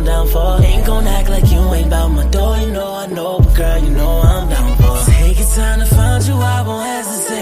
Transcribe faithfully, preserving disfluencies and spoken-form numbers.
I'm down for. Ain't gon' act like you ain't bout my dough.